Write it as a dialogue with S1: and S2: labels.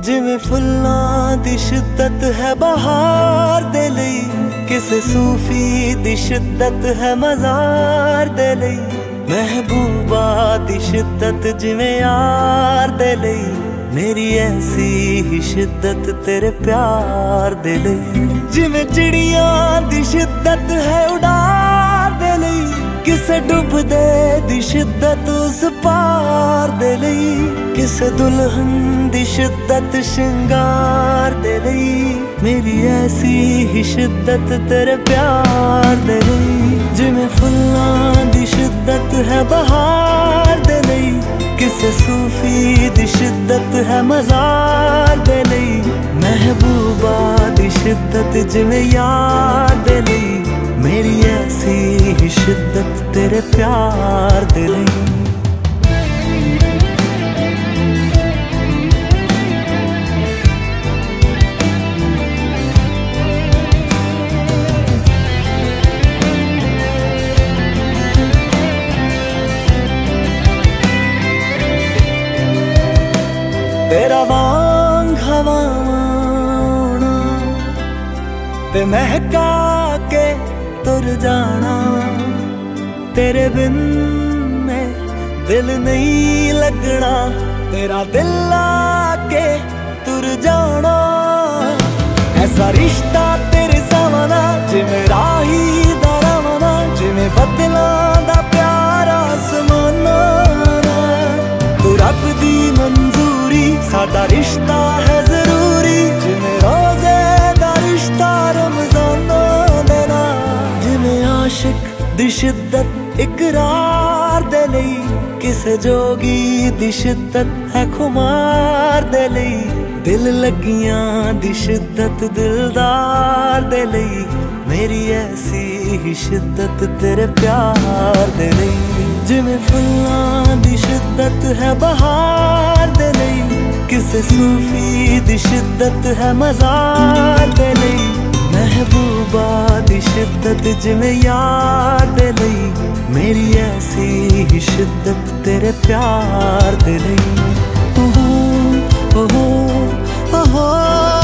S1: जिवें फुल्लां दी शिद्दत है बहार दे लई, किसे सूफी दी शिद्दत है मज़ार दे लई। महबूबा दी शिद्दत जिवें यार दे लई, मेरी ऐसी ही शिद्दत तेरे प्यार दे लई। जिवें चिड़ियां दी शिद्दत है उड़ार दे लई, किसे डुबदे दी शिद्दत उस पार दे लई। किसे दुल्हन दी शिद्दत श्रृंगार दे लई, मेरी ऐसी ही शिद्दत तेरे प्यार दे लई। जिवें फुल्लां दी शिद्दत है बहार दे लई, किसे सूफी दी शिद्दत है मज़ार दे लई। महबूबा दी शिद्दत जिवें यार दे लई, मेरी ऐसी ही शिद्दत तेरे प्यार दे लई। तेरा वांग हवाना ते महका के तुर जाना, तेरे बिन में दिल नहीं लगना। तेरा दिल आके तुर जाना, ऐसा रिश्ता तेरे सामना जिवें राही दा रवाना, जिवें बदलां दा प्यारा समाना। तू रब दी मंजूरी, साडा रिश्ता है जरूरी, जिवें रोजे दा रिश्ता रमजाना देना। जिवें आशिक दी शिद्दत इकरार दे लई, किसे जोगी दी शिद्दत है खुमार दे लई। दिल लगियां दी शिद्दत दिलदार दे लई, मेरी ऐसी ही शिद्दत तेरे प्यार दे लई। जिवें फुल्लां दी शिद्दत है बहार दे लई, किसे सूफी दी शिद्दत है मज़ार दे लई। महबूबा दी शिद्दत जिवें यार दे लई, मेरी ऐसी ही शिद्दत तेरे प्यार दे लई। ओहो ओहो ओहो।